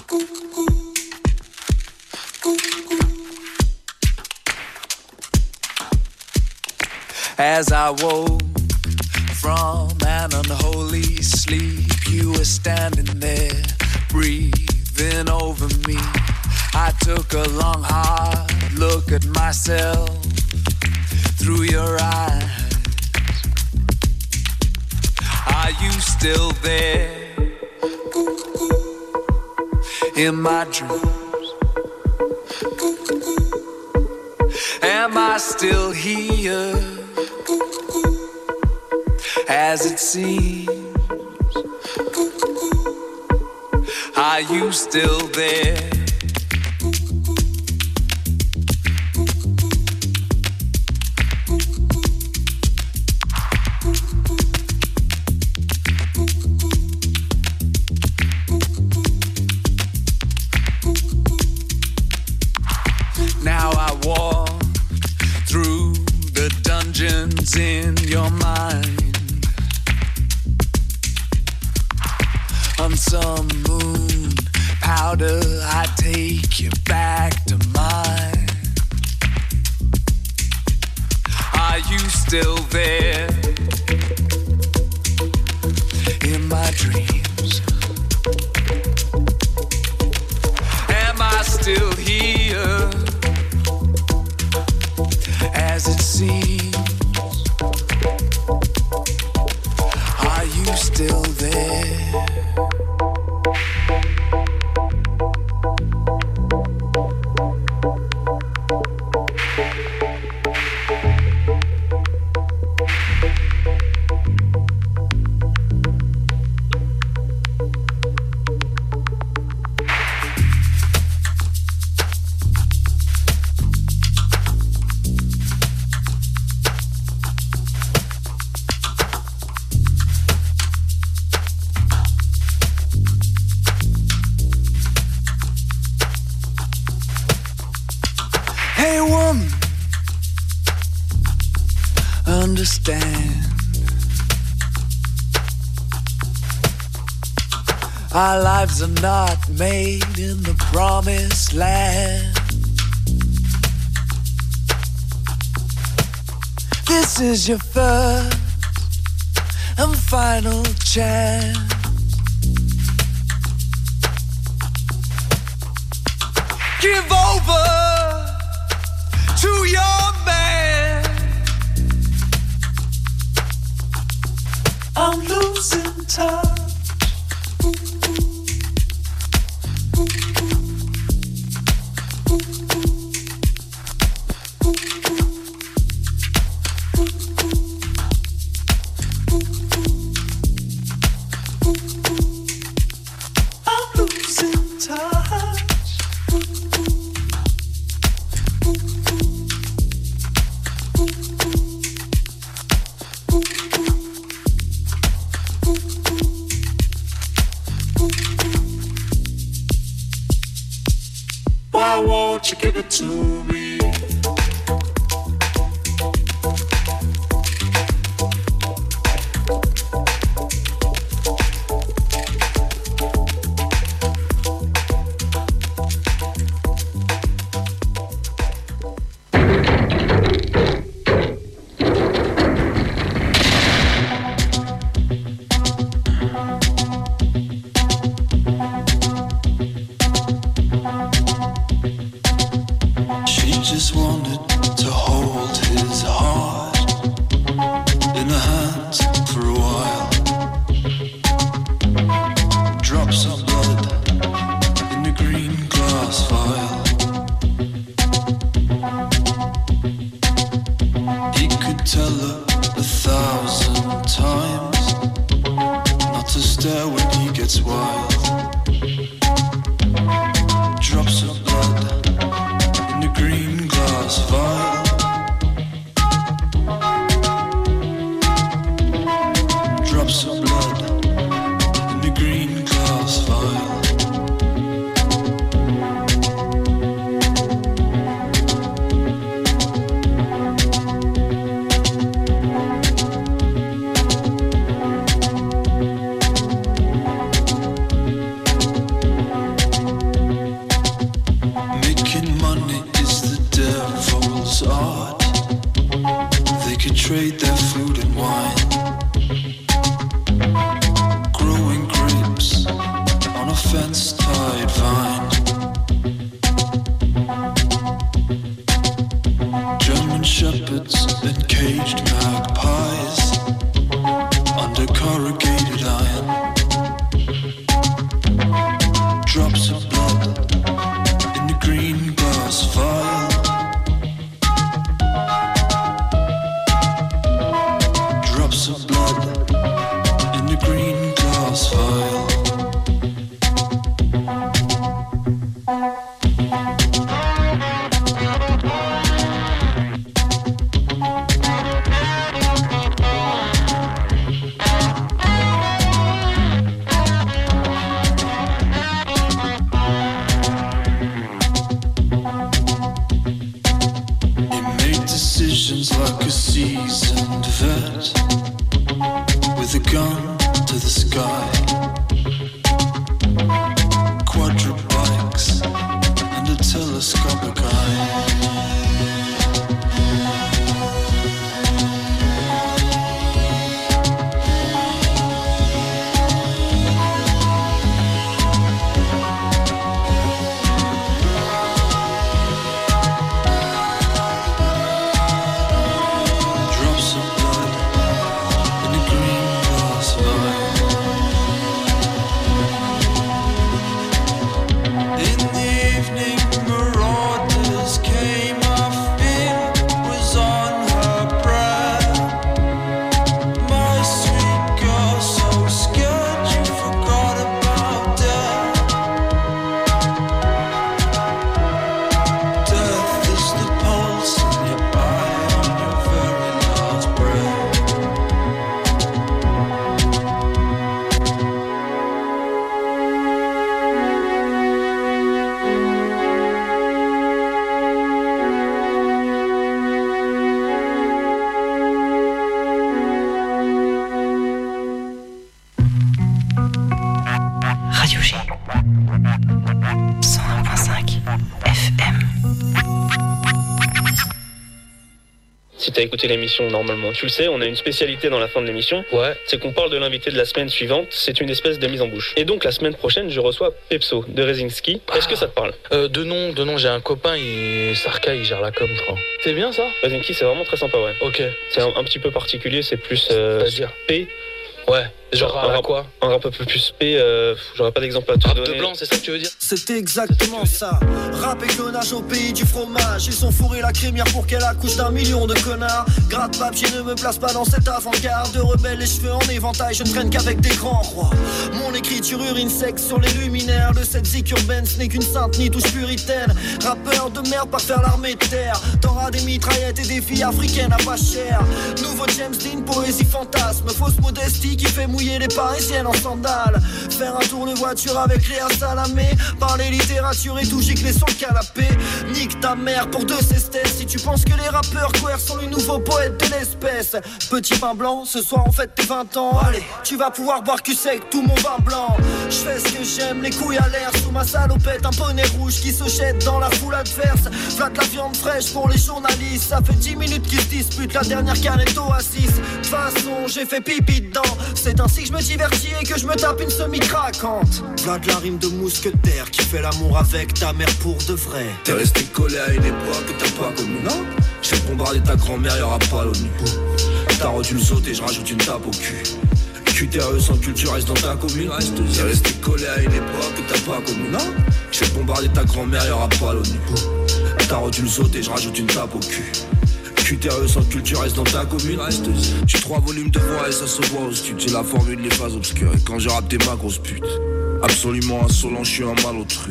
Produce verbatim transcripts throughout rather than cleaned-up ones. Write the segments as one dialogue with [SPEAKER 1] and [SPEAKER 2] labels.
[SPEAKER 1] As I woke from an unholy sleep, you were standing there, breathing over me. I took a long, hard look at myself through your eyes. Are you still there in my dreams? Am I still here as it seems? Are you still there? Now I walk through the dungeons in your mind. On some moon powder, I take you back to mine. Are you still there in my dreams? Am I still here as it seems? Are you still there? Hey woman, understand, our lives are not made in the promised land. This is your first and final chance. Give over to your man. I'm losing touch. I'm losing touch. Why won't you give it to me? Just wanted to hold his heart in her hands for a while. Drops of blood in the green glass vial. He could tell her a thousand times not to stare when he gets wild. Drops of blood in the green glass vial. Drops of blood in the green glass vial.
[SPEAKER 2] Radio G. cent un virgule cinq F M.
[SPEAKER 3] Si t'as écouté l'émission normalement, tu le sais, on a une spécialité dans la fin de l'émission.
[SPEAKER 4] Ouais.
[SPEAKER 3] C'est qu'on parle de l'invité de la semaine suivante, c'est une espèce de mise en bouche. Et donc la semaine prochaine, je reçois Pepso de Rezinski. Ah. Est-ce que ça te parle ?
[SPEAKER 4] euh, De nom, de nom, j'ai un copain, il... Sarka, il gère la com, je crois. C'est bien ça ?
[SPEAKER 3] Rezinski, c'est vraiment très sympa, ouais.
[SPEAKER 4] Ok.
[SPEAKER 3] C'est un, un petit peu particulier, c'est plus euh,
[SPEAKER 4] C'est-à-dire
[SPEAKER 3] P.
[SPEAKER 4] Ouais. Genre,
[SPEAKER 3] Genre un, rap,
[SPEAKER 4] quoi
[SPEAKER 3] un rap un peu plus P, euh, j'aurais pas d'exemple à te
[SPEAKER 4] rap
[SPEAKER 3] donner.
[SPEAKER 4] de blanc, c'est ça que tu veux dire ?
[SPEAKER 5] C'est exactement ça. Rap et clonage au pays du fromage. Ils sont fourrés la crémière pour qu'elle accouche d'un million de connards. Gratte-papier ne me place pas dans cette avant-garde. De rebelles, les cheveux en éventail, je ne traîne qu'avec des grands rois. Mon écriture urine sexe sur les luminaires de cette zik urbaine, ce n'est qu'une sainte ni touche puritaine. Rappeur de merde par faire l'armée de terre. T'auras des mitraillettes et des filles africaines à pas cher. Nouveau James Dean, poésie fantasme. Fausse modestie qui fait mouiller les parisiennes en sandales. Faire un tour de voiture avec Léa Salamé. Parler littérature et tout gicler sur le canapé. Nique ta mère pour deux cestes. Si tu penses que les rappeurs queer sont les nouveaux poètes de l'espèce. Petit pain blanc, ce soir on fête tes vingt ans. Allez, tu vas pouvoir boire cul sec tout mon vin blanc. Je fais ce que j'aime, les couilles à l'air. Sous ma salopette, un bonnet rouge qui se jette dans la foule adverse. Flatte la viande fraîche pour les journalistes. Ça fait dix minutes qu'ils se disputent la dernière canette Oasis. De toute façon, j'ai fait pipi dedans. C'est ainsi que je me divertis et que je me tape une semi-craquante. Vlad la rime de mousquetaire qui fait l'amour avec ta mère pour de vrai.
[SPEAKER 6] T'es resté collé à une époque que t'as pas connue, non? J'ai bombardé ta grand-mère, y'aura pas l'ONU. T'as rendu le sauter, je rajoute une tape au cul. Q T R E sans culture, reste dans ta commune. T'es resté collé à une époque que t'as pas connue, non? J'ai bombardé ta grand-mère, y'aura pas l'ONU. T'as rendu le sauter, je rajoute une tape au cul. Q T R E sans culture, reste dans ta commune. J'ai trois volumes de voix et ça se voit au studio. J'ai la formule, les phases obscures. Et quand je rappe, t'es ma grosse pute. Absolument insolent, je suis un malotru.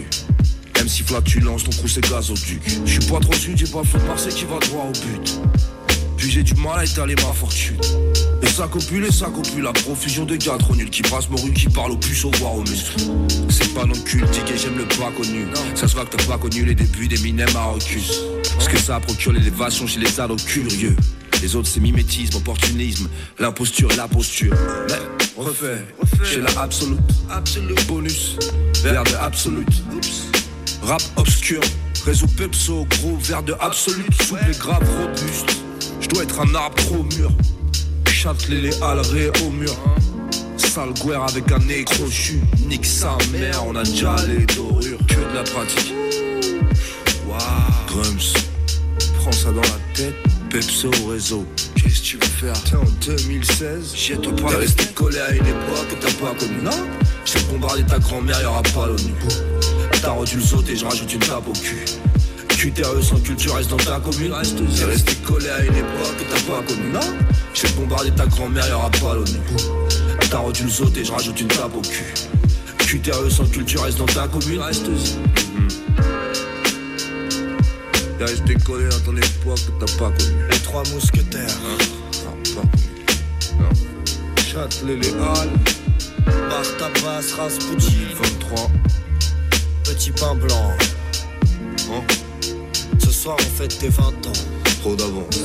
[SPEAKER 6] M C flatulence, ton crew c'est gazoduc. Je suis pas trop sud, j'ai pas fait de Marseille qui va droit au but. Puis j'ai du mal à étaler ma fortune. Et ça copule, et ça copule, la profusion de gars trop nuls qui brassent mon rue, qui parlent au puces, au voire aux muscles. C'est pas non cultique et j'aime le pas connu. Ça se voit que t'as pas connu les débuts d'Eminem à Arcus. Parce que ça procure l'élévation chez les ados curieux. Les autres c'est mimétisme, opportunisme, l'imposture et la posture. Mais refait, j'ai la absolute, bonus, vers de absolute. Rap obscur, réseau Pepso, gros verre de absolute, souple et grave robuste. Je dois être un arbre trop mûr. Châtelet les halles au mur. Sale guerre avec un nez crochu. Nique sa mère, on a déjà les dorures. Que de la pratique. Waouh. Drums, prends ça dans la tête. Pepso au réseau. Qu'est-ce que tu veux faire? T'es en deux mille seize. Jette-toi pas. T'es resté collé à une époque que t'as pas connue, non? J'ai bombardé ta grand-mère, y'aura pas l'ONU. T'as rendu le sauter, je rajoute une tape au cul. Q T R E sans culture, reste dans ta commune. T'es resté collé à une époque que t'as pas connue, non? J'ai bombardé ta grand-mère, y'aura pas l'ONU. T'as rendu le sauter, je rajoute une tape au cul. Q T R E sans culture, reste dans ta commune. Mm-hmm. T'es resté collé dans ton époque que t'as pas connue.
[SPEAKER 5] Les trois mousquetaires.
[SPEAKER 6] Hein? Non, pas connu. Non. Châtelet les halles.
[SPEAKER 5] Bartabas, Rasputin.
[SPEAKER 6] vingt-trois.
[SPEAKER 5] Petit pain blanc.
[SPEAKER 6] Hein?
[SPEAKER 5] Ce soir on fête tes vingt ans.
[SPEAKER 6] Trop d'avance.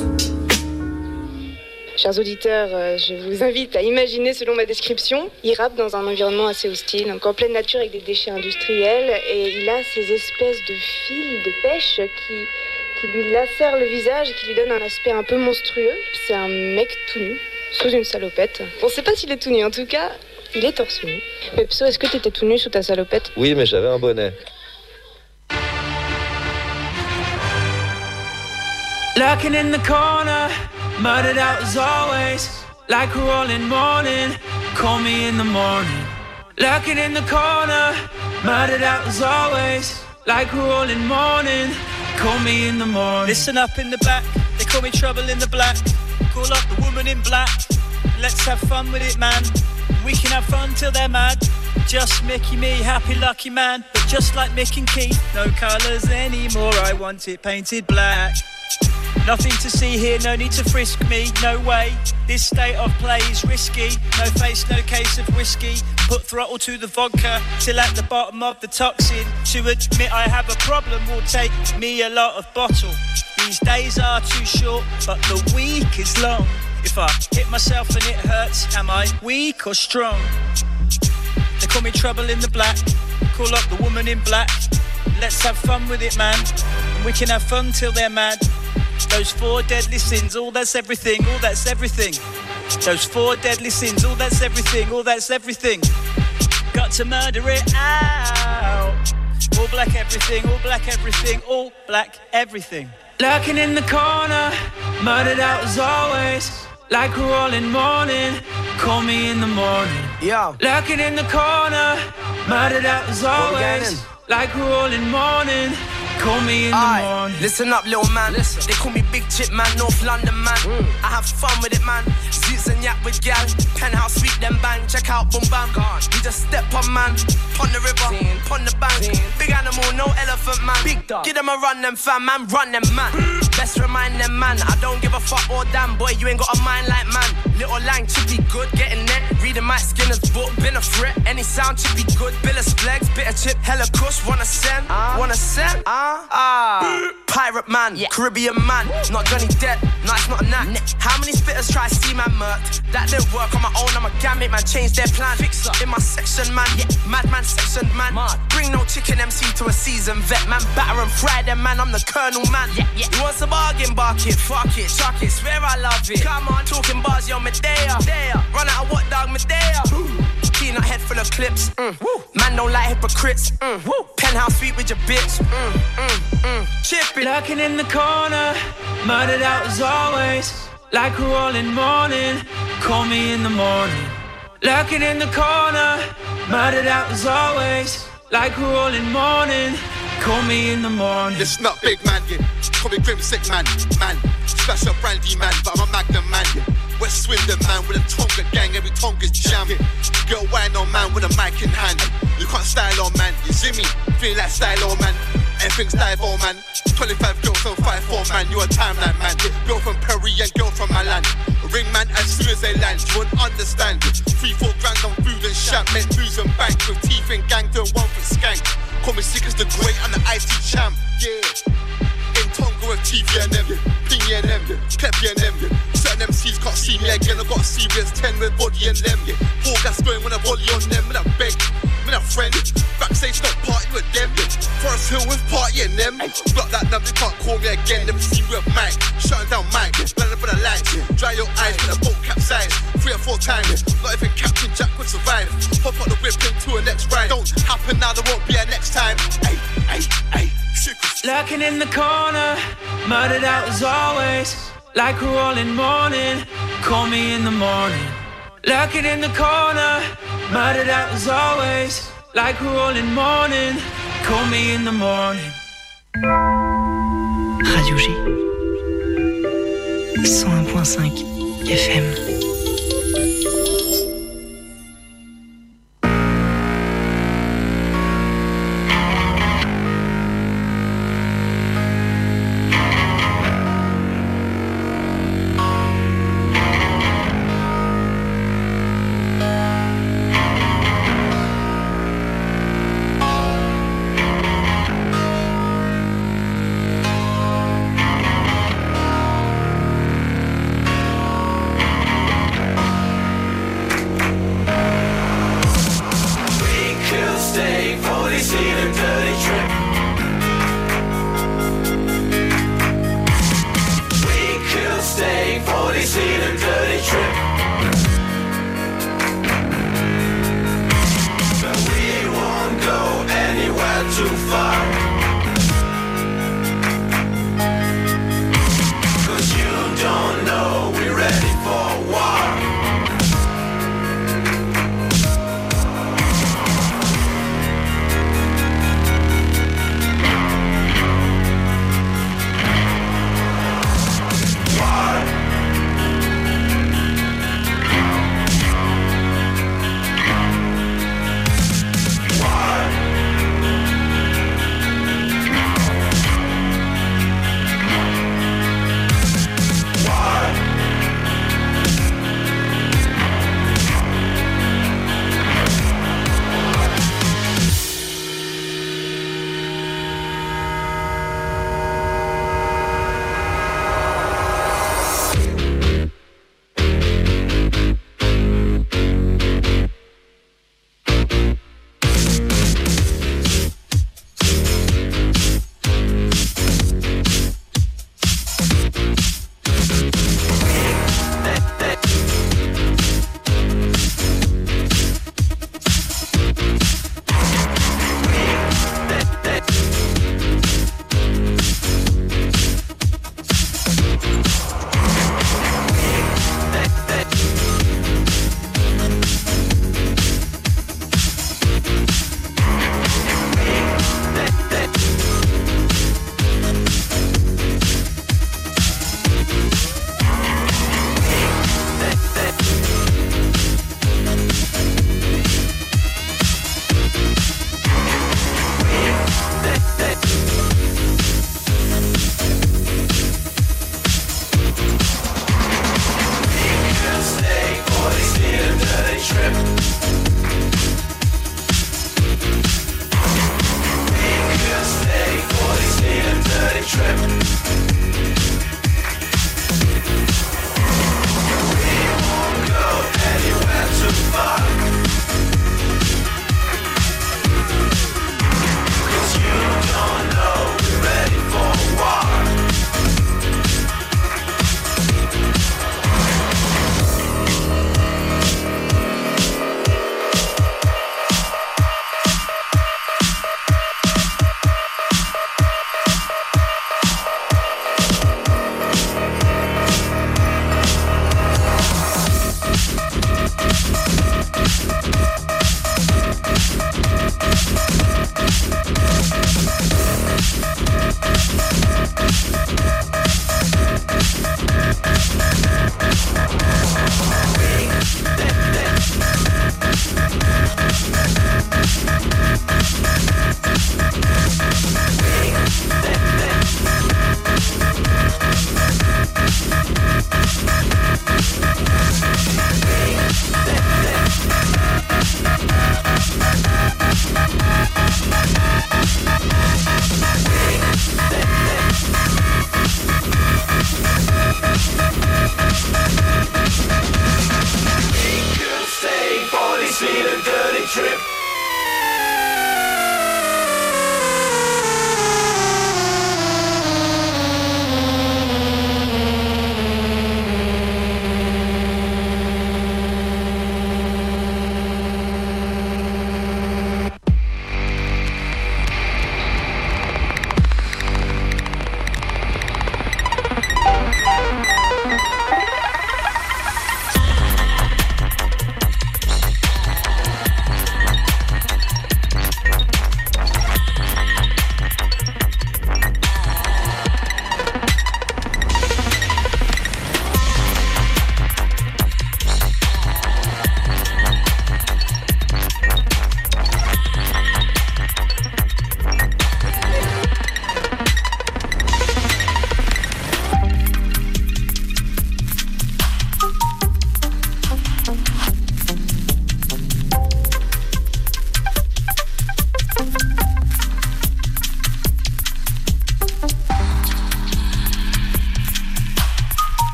[SPEAKER 7] Chers auditeurs, euh, je vous invite à imaginer, selon ma description, il rappe dans un environnement assez hostile, donc en pleine nature avec des déchets industriels, et il a ces espèces de fils de pêche qui, qui lui lacèrent le visage et qui lui donnent un aspect un peu monstrueux. C'est un mec tout nu, sous une salopette. On sait pas s'il est tout nu, en tout cas, il est torse nu. Pepso, est-ce que t'étais tout nu sous ta salopette?
[SPEAKER 8] Oui, mais j'avais un bonnet.
[SPEAKER 9] Lurking in the corner, murdered out as always. Like a rolling morning, call me in the morning. Lurking in the corner, murdered out as always. Like a rolling morning, call me in the morning.
[SPEAKER 10] Listen up in the back, they call me trouble in the black. Call up the woman in black, let's have fun with it, man. We can have fun till they're mad. Just Mickey, me, happy lucky man. But just like Mick and Keith, no colours anymore, I want it painted black. Nothing to see here, no need to frisk me, no way. This state of play is risky. No face, no case of whiskey. Put throttle to the vodka till at the bottom of the toxin. To admit I have a problem will take me a lot of bottle. These days are too short, but the week is long. If I hit myself and it hurts, am I weak or strong? They call me Trouble in the Black. Call up the woman in black. Let's have fun with it, man. And we can have fun till they're mad. Those four deadly sins, all that's everything, all that's everything. Those four deadly sins, all that's everything, all that's everything. Got to murder it out. All black everything, all black everything, all black everything.
[SPEAKER 9] Lurking in the corner, murdered out as always. Like we're all in mourning, call me in the morning.
[SPEAKER 8] Yo.
[SPEAKER 9] Lurking in the corner, murdered out as always. Like we're all in mourning, call me in the
[SPEAKER 8] Aye.
[SPEAKER 9] morning.
[SPEAKER 8] Listen up, little man. Listen. They call me Big Chip Man, North London man. Mm. I have fun with it, man. Zoots and yak with gal. Penthouse sweep them bang. Check out boom bam. Gone. We just step on man. Pon the river, Zin. Pon the bank. Zin. Big animal, no elephant man. Big dog. Give them a run, them fam, man. Run them man. Best remind them man. I don't give a fuck or damn, boy. You ain't got a mind like man. Little lang chippy good, getting there. Reading Mike Skinner's book, been a threat. Any sound chippy good. Bill of Splegs, bit of chip, hella kush. Wanna send? Uh. Wanna send? Ah. Uh. Ah. Pirate man, yeah. Caribbean man, not Johnny Depp, no it's not a knack. Nah. How many spitters try to see man murked? That didn't work on my own, I'm a gamut man, change their plan. Fix up in my section man, yeah. Madman section man. Mad. Bring no chicken M C to a season vet man, batter and fry them man, I'm the colonel man. Yeah, yeah. You want some bargain, bark it, fuck it, chuck it, swear I love it. Come on, talking bars, yo, Medea. Medea. Run out of what dog, Medea? Peanut head full of clips, mm. Man don't like hypocrites, mm. Penthouse sweet with your bitch, mm, mm, mm. Chip it.
[SPEAKER 9] Lurking in the corner, murdered out as always. Like we're all in mourning, call me in the morning. Lurking in the corner, murdered out as always. Like we're all in mourning, call me in the morning.
[SPEAKER 11] Listen up, big man, yeah. Call me Grim Sick man, man. Splash up brandy man, but I'm a Magnum man, yeah. West Swindon man with a Tonga gang, every Tonga's jam. Yeah. Girl wine on man with a mic in hand. You can't style on man, you see me? Feeling like style on man. Everything's live on man. twenty-five girls on five four man, you a timeline man. Yeah. Girl from Perry and girl from Milan. Ring man as soon as they land, you won't understand. Three, four grand on food and shop, meant booze and bank. With teeth and gang, doing one for skank. Call me sick as the great, I'm the I T champ, yeah. In Tonga with T V and them, yeah. Pingy and them, yeah. Peppy and them, yeah. Certain M Cs can't see me again, I got a serious ten with body and them, yeah. Four gas going when I volley on them, with a beg, with a friend. Backstage not party with them, yeah. Forest Hill with party and them. Block that number, they can't call me again, never see me with Mike. Shutting down Mike, blending with the lights, yeah. Dry your eyes with a boat capsize, three or four times, yeah. Not even Captain Jack would survive. Hop out the whip into a next ride. Don't happen now, there won't be a next time. Ay, ay, ay.
[SPEAKER 9] Lurking in the corner, murdered out as always. Like we're all in mourning, call me in the morning. Lurking in the corner, murdered out as always. Like we're all in mourning, call me in the morning.
[SPEAKER 2] Radio G cent un point cinq F M.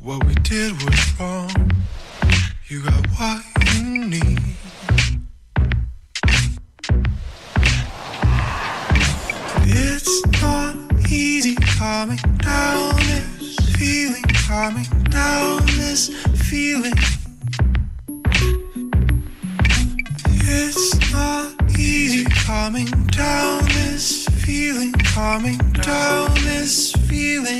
[SPEAKER 12] What we did was wrong. You got what you need. It's not easy calming down this feeling, calming down this feeling. It's not easy calming down this feeling, calming down this feeling.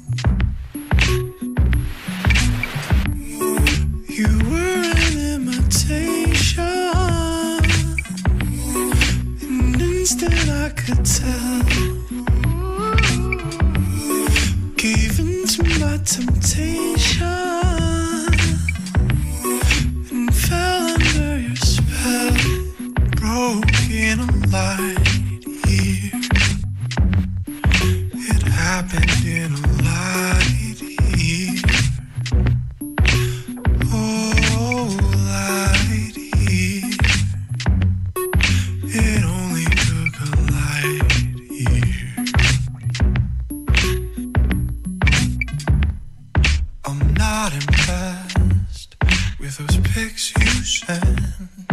[SPEAKER 12] You were an imitation. An instant I could tell. Gave in to my temptation and fell under your spell. Broke in a light here. It happened in a light here. Oh, light here. It only took a light here. I'm not impressed with those pics you sent.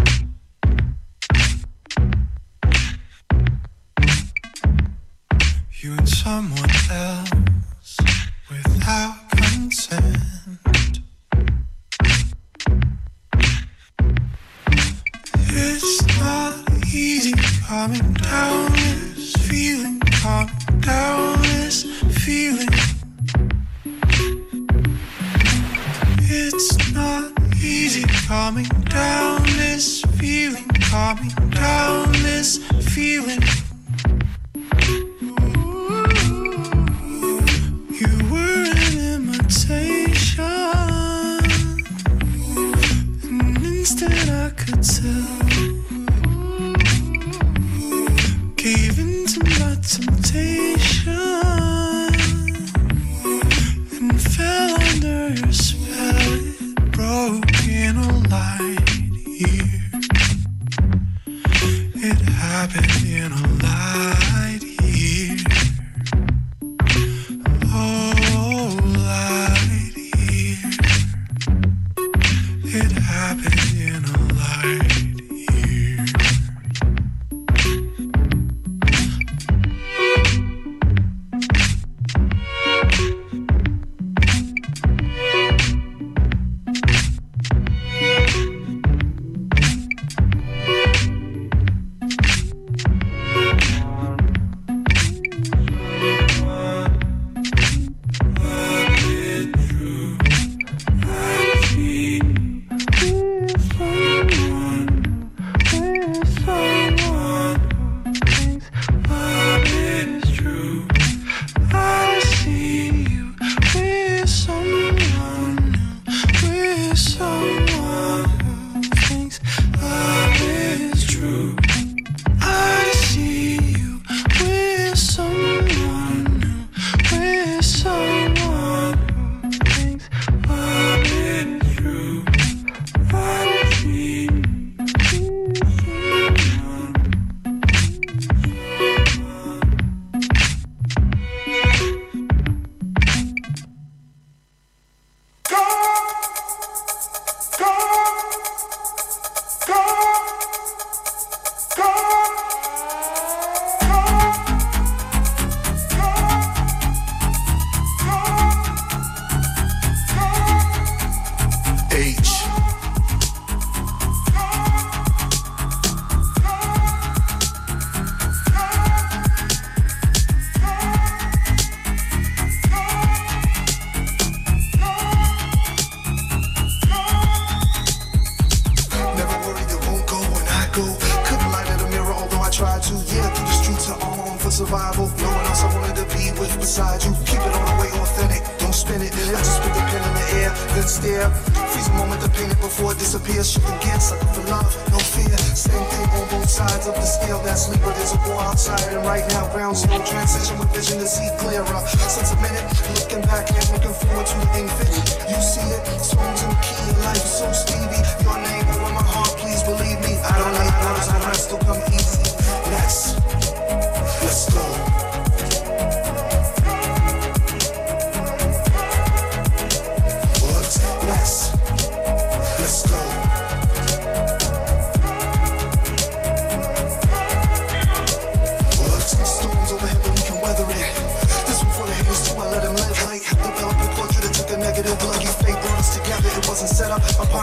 [SPEAKER 12] You and someone else without consent. It's not easy calming down this feeling, calming down this feeling. It's not easy calming down this feeling, calming down this feeling. You were an imitation. An instant I could tell. Gave in to my temptation and fell under your spell. It broke in a light here. It happened in a light here. Oh, light here. It happened in a light here.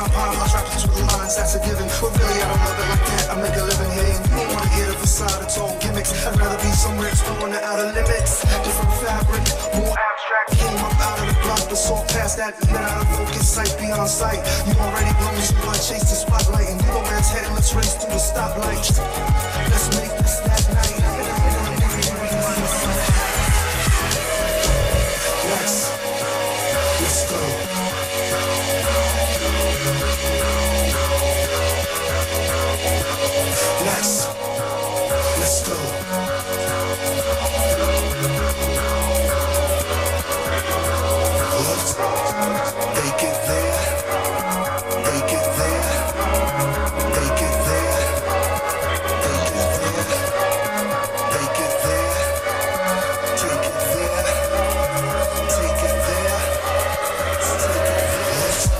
[SPEAKER 13] pop, pop, I trap between the lines, that's a given. But really, I don't love it like that. I make a living here. You ain't wanna hear the facade, it's all gimmicks. I'd rather be somewhere exploring the outer limits. Different fabric, more abstract. Came up out of the block, but saw past that. Let out of focus, sight beyond sight. You already blown, so I chase the spotlight. And you know where it's headed, let's race through the stoplights. Let's make this that night. Let's, let's go. Let's, let's go. Let's, they get there, they get there, they get there, they get there, they get there, take it there, take it there, take it there.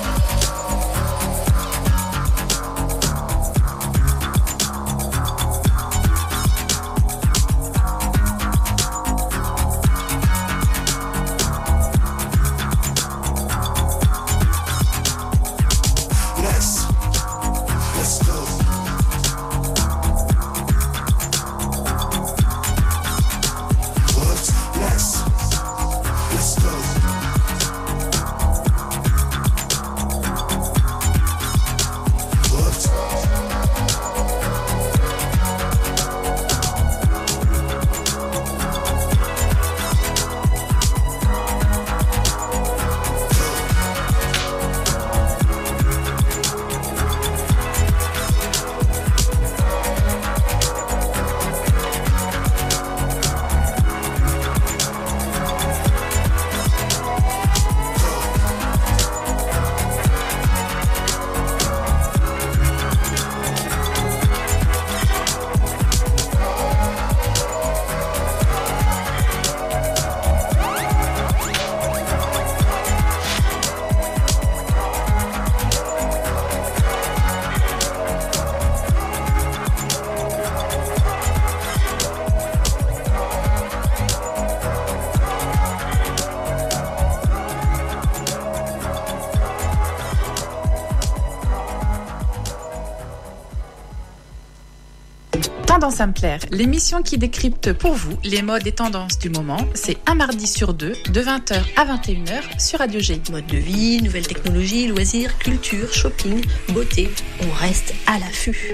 [SPEAKER 14] Tendance à me plaire, l'émission qui décrypte pour vous les modes et tendances du moment, c'est un mardi sur deux, de vingt heures à vingt et une heures sur Radio G.
[SPEAKER 15] Mode de vie, nouvelles technologies, loisirs, culture, shopping, beauté, on reste à l'affût.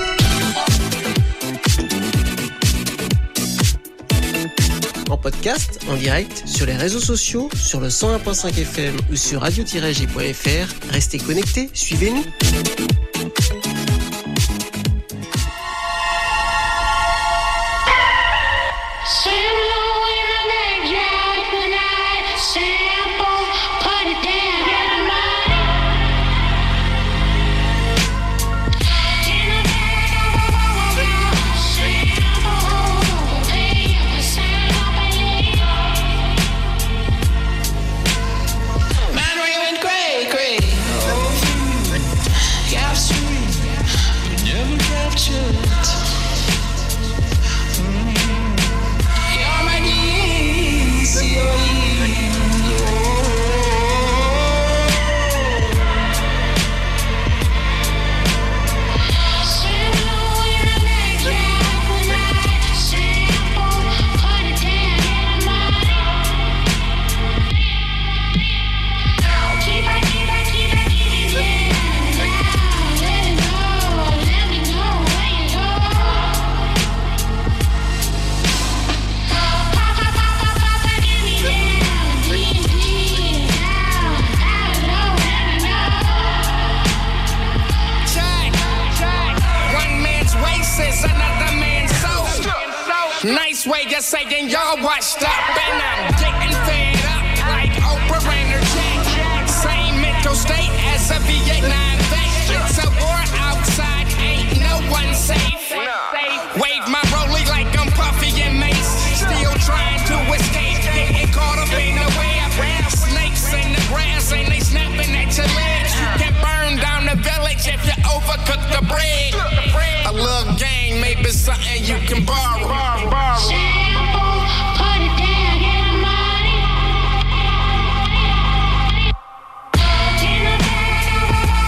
[SPEAKER 16] En podcast, en direct, sur les réseaux sociaux, sur le cent un virgule cinq F M ou sur radio tiret g point f r, restez connectés, suivez-nous.
[SPEAKER 17] Nice way of saying y'all washed up, and I'm getting fed up like Oprah and her chick. Same mental state as a Vietnam vet. It's a war outside, ain't no one safe. Wave my rollie like I'm Puffy and Mace. Still trying to escape, getting caught up in the web. Snakes in the grass and they snapping at your legs. You can burn down the village if you overcook the bread. A little game, maybe something you can borrow.
[SPEAKER 18] Shampoo, put it down, get the money. In the bag of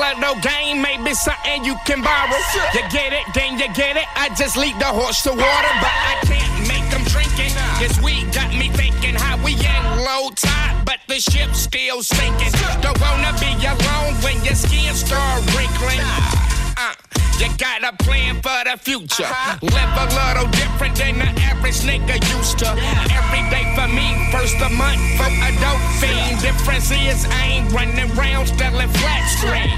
[SPEAKER 17] little game, maybe something you can borrow. You get it, then you get it. I just lead the horse to water, but I can't make them drink it. This weed got me thinking how we in low tide, but the ship's still sinking. Don't wanna be alone when your skin start wrinkling. Uh, you got a plan for the future. Uh-huh. Live a little different than the average nigga used to. Yeah. Every day for me, first a month for a dope fiend. Difference is I ain't running around selling flat screen.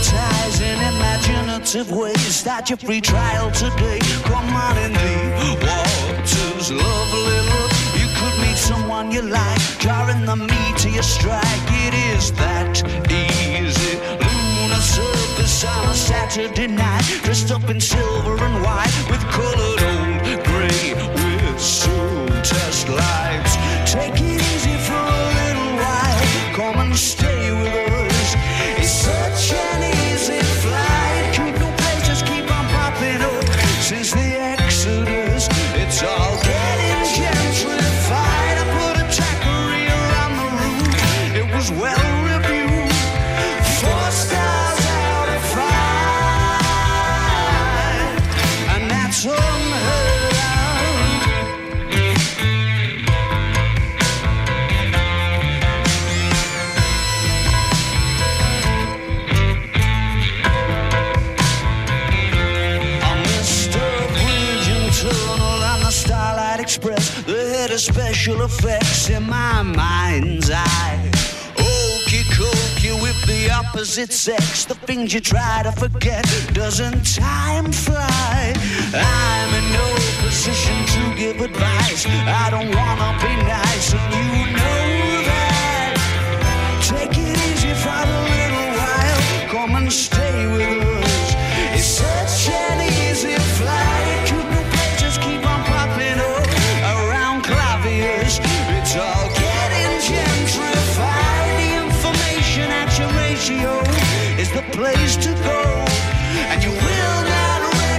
[SPEAKER 19] hypnotizing imaginative ways. Start your free trial today. Come on in the waters, lovely look. You could meet someone you like, drawing the meat to your strike. It is that easy. Lunar surface on a Saturday night, dressed up in silver and white with colored old gray whistle test lights. Take it easy for a little while. Come and stay with us. It's such an easy flight. Keep no places, keep on popping up. Since the Exodus, it's all getting gentrified. I put a taquery around the roof. It was well reviewed. Four stars out of five, and that's unheard of. Starlight Express, the head of special effects in my mind's eye. Okey cokey with the opposite sex, the things you try to forget. Doesn't time fly? I'm in no position to give advice. I don't wanna be nice, and you know that. Take it easy for a little while. Come and stay with us. It's such an easy flight. Keep no places, keep on popping up around claviers. It's all getting gentrified. The information action ratio is the place to go, and you will not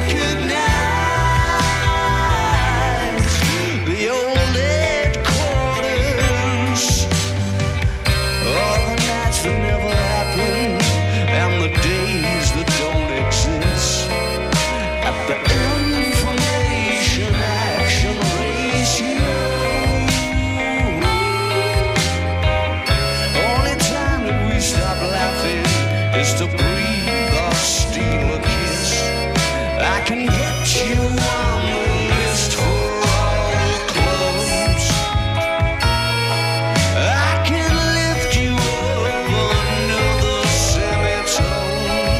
[SPEAKER 19] recognize the old headquarters. All the nights that never happened, and the days that don't exist. At the information action ratio, only time that we stop laughing is to breathe or steal a kiss. I can get you on the list for all clubs. I can lift you up another semitone.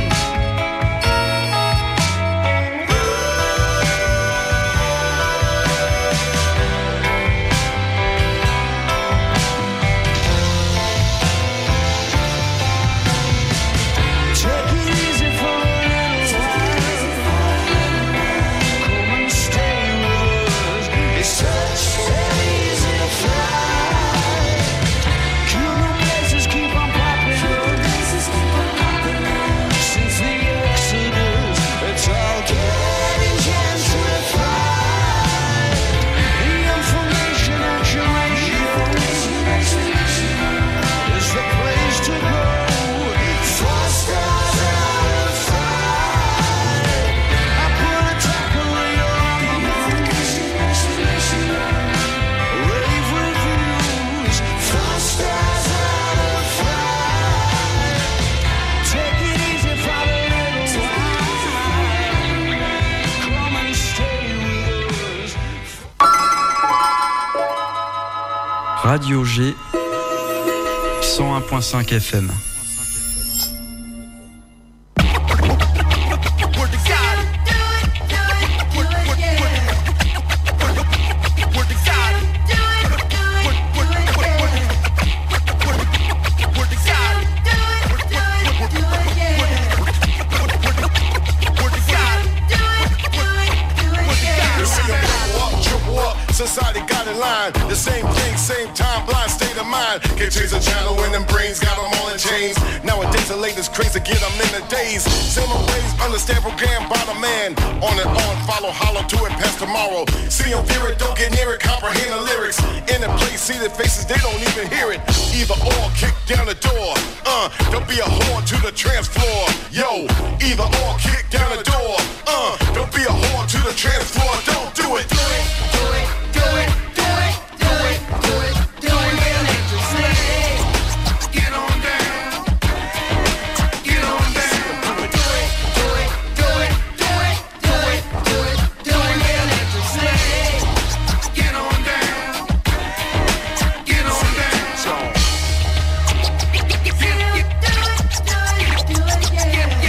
[SPEAKER 19] Take it easy for a little while. Come and stay with us. It's such an easy flight. Keep no places, keep on popping up. Since the Exodus, it's all getting gentrified. The information action ratio is the place to go. Four stars out of five. I put a taquery on the moon. Rave reviews. Four stars out of five. Take it easy for a little while. Come and stay with us.
[SPEAKER 20] Radio G, cent un point cinq F M.
[SPEAKER 11] Society got in line, the same thing, same time, blind state of mind. Can't change the channel when them brains got them all in chains. Nowadays the latest craze to get them in the days. Same old ways, understand program by the man. On and on, follow, hollow to it past tomorrow. See them fear it, don't get near it, comprehend the lyrics. In the place, see the faces, they don't even hear it. Either or, kick down the door. Uh, don't be a whore to the trance floor. Yo, either or, kick down the door. Uh, don't be a whore to the trance floor. Don't do it. Do it, do it. Do it, do it, do it, do it, do it, electricity. Get on down, get on down. Do it, do it, do it, do it, do it, do it, do it, electricity. Get on down, get on down.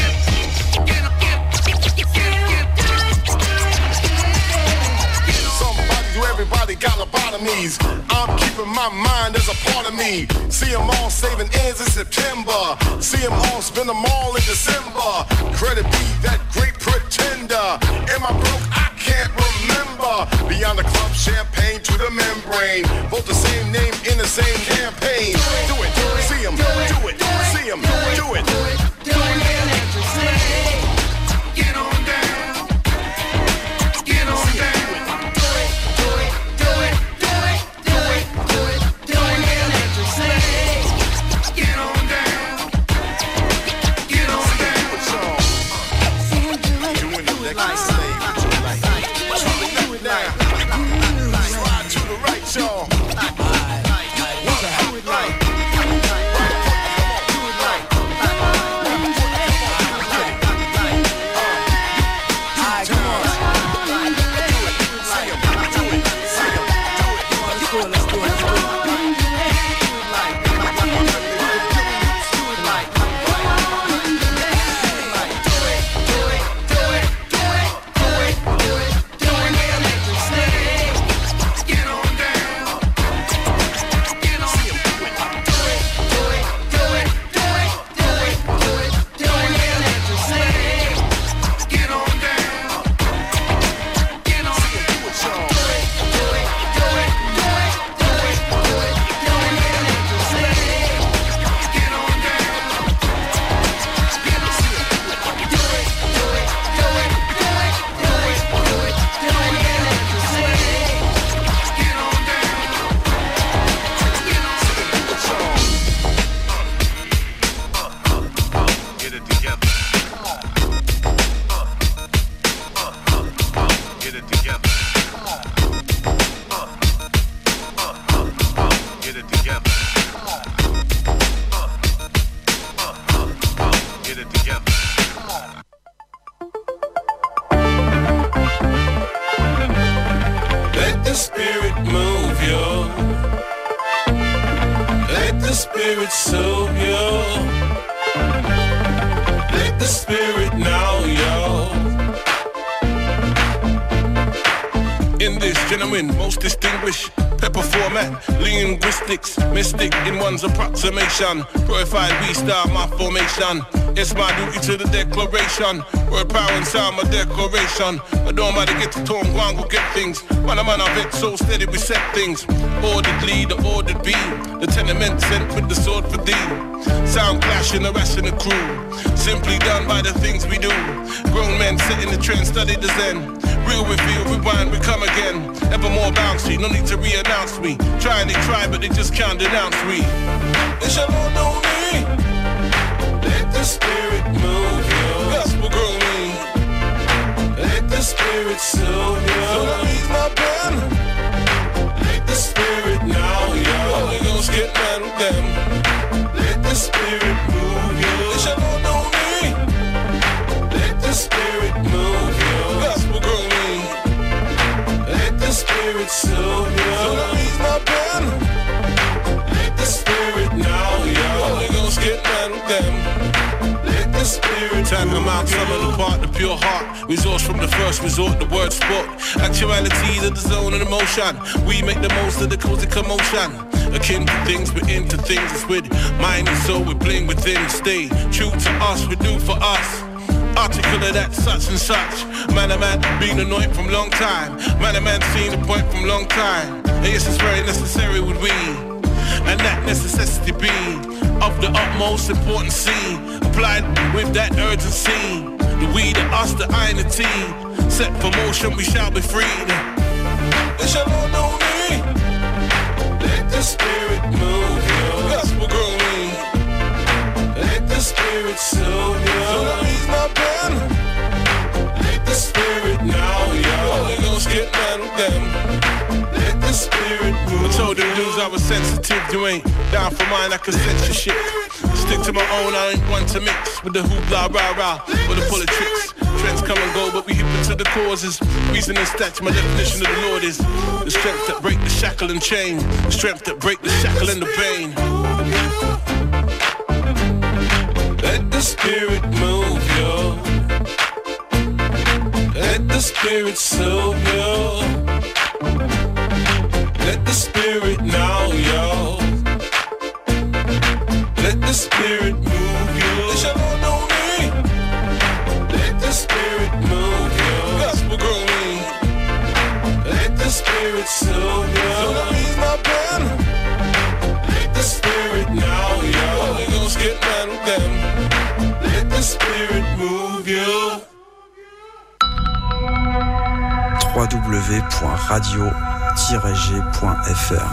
[SPEAKER 21] my mind is a part of me. See them all saving ends in September. See them all spend them all in December. Credit be that great pretender. Am I broke? I can't remember. Beyond the club, champagne to the membrane. Both the same name in the same campaign. Do it, see them, do it, see them, do it. Do it, electric slave. Get on down. Get on down. Do it, do it, do it, do it, do it, do it, do it, electric slave. Get on down. Get on down. Doing it like slave. Do it now. Slide to the right, y'all. Do it like.
[SPEAKER 22] Mystic in one's approximation. Purified V-star, my formation. It's my duty to the declaration. Word, power and sound, my declaration. I don't matter get to tone, go and go get things. Man, a man of it, so steady we set things. Ordered lead, the ordered be. The tenement sent with the sword for thee. Sound clashing, harassing the crew. Simply done by the things we do. Grown men setting the trend, study the zen. Real reveal, rewind, we come again. Ever more bouncy, no need to re-announce me. Try and they try, but they just can't denounce me. They shall all know me. Let the spirit move you. Gospel grow me. Let the spirit soothe you. So let me ease my pen. Let the spirit now, yo. Holy Ghost get mad with them. Let the spirit move you. They shall all know me. Let the spirit move you. Gospel grow me. Let the spirit soothe you. So let me ease my pen. Let the spirit now, yo. Holy Ghost get mad with them. Let the spirit time them out, some of the part, the pure heart. Resource from the first resort, the word sport. Actuality to the zone of emotion. We make the most of the cozy commotion. Akin to things, we're into things. It's with mind and soul, we bling within. Stay true to us, we do for us. Article of that such and such. Man a man been anointed from long time. Man a man seen the point from long time. And yes, it's very necessary with we. And that necessity be of the utmost importance. Applied with that urgency. The we, the us, the I, and the T. Set for motion, we shall be freed. They shall all know me. Let the spirit move you. Gospel grow me. Let the spirit soothe you. So let me ease my pen. Let the spirit now, yo. Holy Ghost get mad with them. Let the spirit move. I told them dudes I was sensitive. You ain't down for mine, I can sense your shit. Stick to my own, I ain't one to mix with the hoopla, rah, rah, with the bullet tricks. Trends come and go, but we hip into the causes. Reason and stats, my definition of the Lord is the strength that break the shackle and chain. The strength that break the shackle and the bane. Let the spirit move you. Let the spirit soothe you. Let the spirit now, yo. spirit move you. This your Lord know me. Let the spirit move you. Gospel girl me. Let the spirit soothe you. So that means my pen. Let the spirit now, yo. Holy Ghost get mad with them. Let the spirit move you.
[SPEAKER 20] w w w point radio tiret g point f r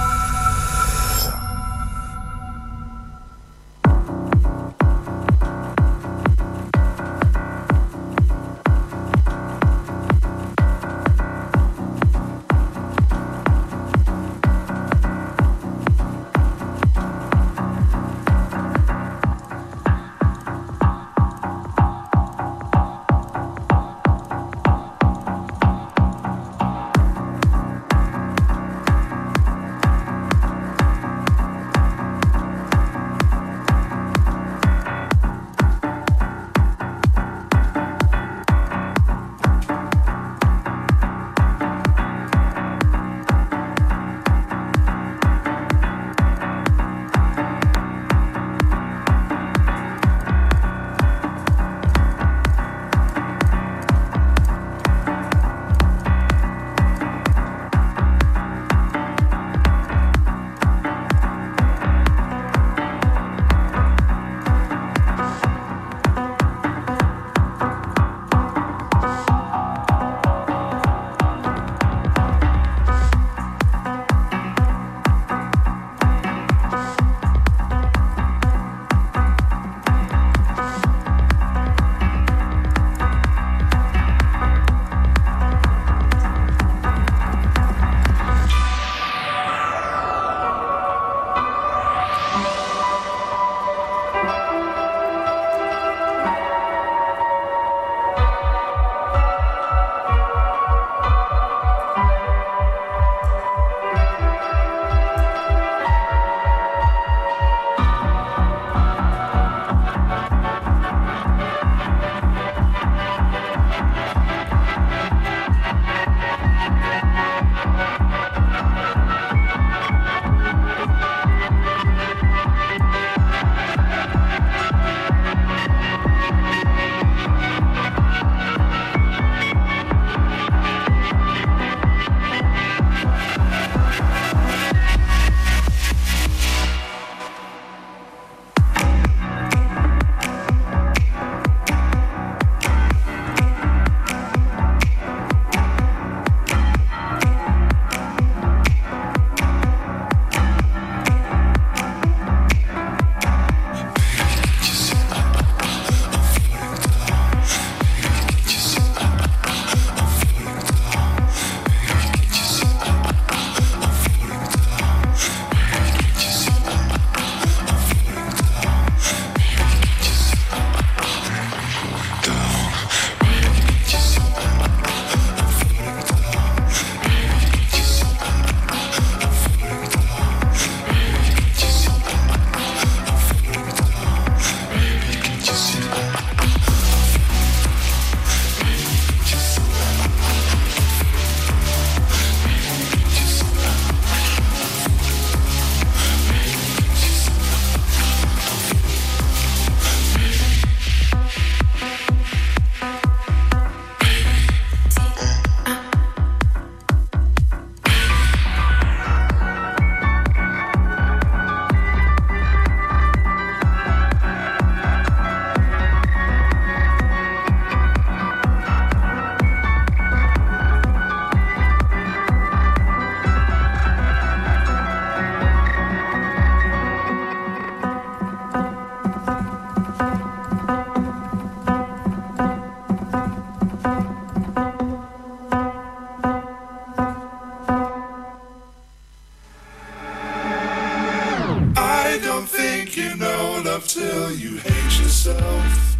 [SPEAKER 12] till you hate yourself.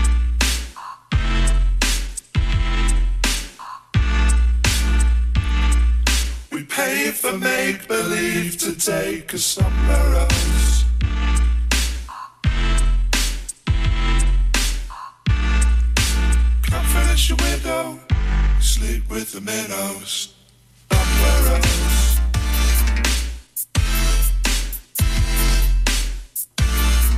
[SPEAKER 12] We pay for make-believe to take us somewhere else. Can't finish your window, sleep with the minnows. Somewhere else.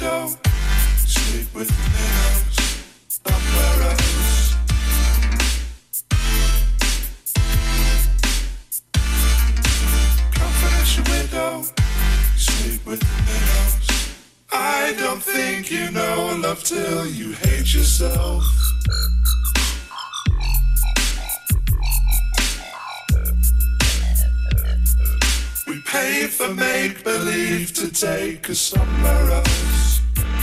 [SPEAKER 12] window, sleep with the minnows, somewhere else. Confidential window, sleep with the minnows. I don't think you know love till you hate yourself. We paid for make-believe to take us somewhere else.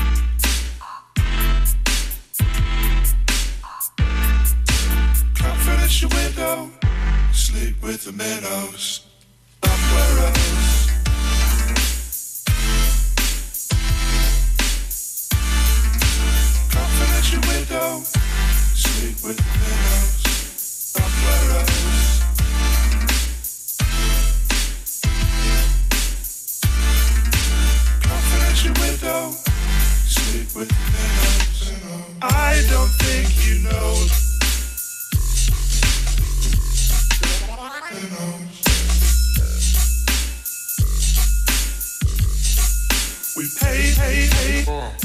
[SPEAKER 12] Confidential window, sleep with the minnows, somewhere else. Confidential window, sleep with the minnows, somewhere else. Window, sleep with the minnows. I don't think you know. Minnows. We pay, pay, pay.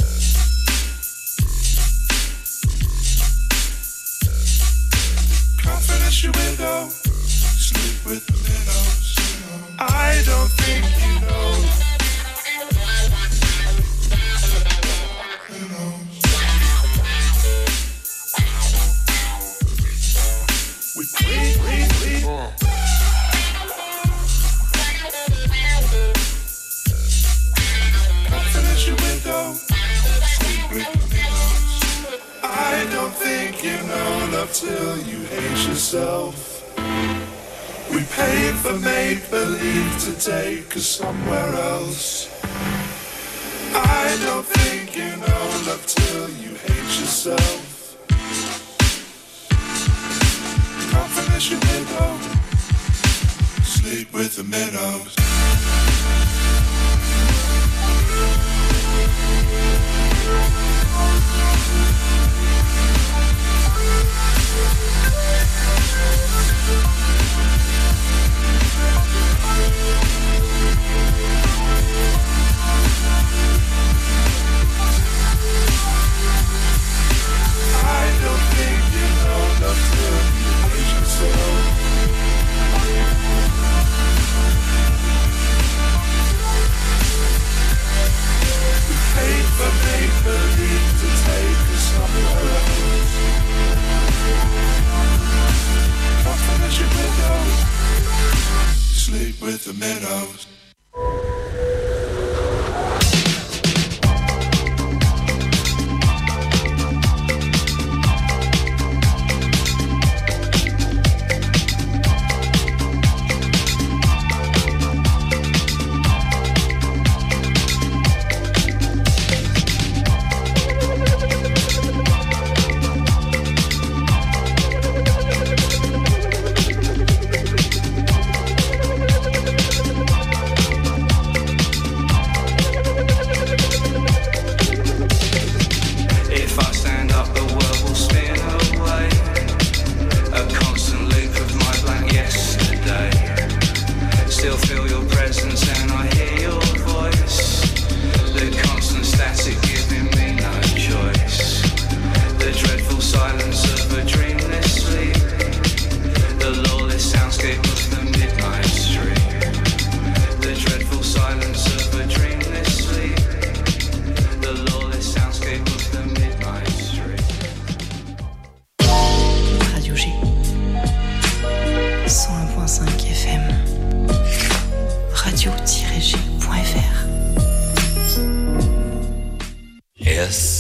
[SPEAKER 12] Confidential window, sleep with the minnows. I don't think you know. Wait, wait, wait. Oh. Confidential window, sleep with the minnows. I don't think you know love till you hate yourself. We paid for make-believe to take us somewhere else. I don't think you know love till you hate yourself. Confidential window, sleep with the minnows. I don't think you know love till you hate yourself. We paid for make-believe to take us somewhere else. Confidential window, sleep with the minnows.
[SPEAKER 2] radio tiret g point f r. Yes.